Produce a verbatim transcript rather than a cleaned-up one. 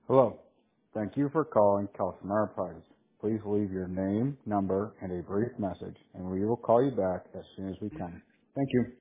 Hello. Thank you for calling Customer Enterprise. Please leave your name, number, and a brief message, and we will call you back as soon as we can. Thank you.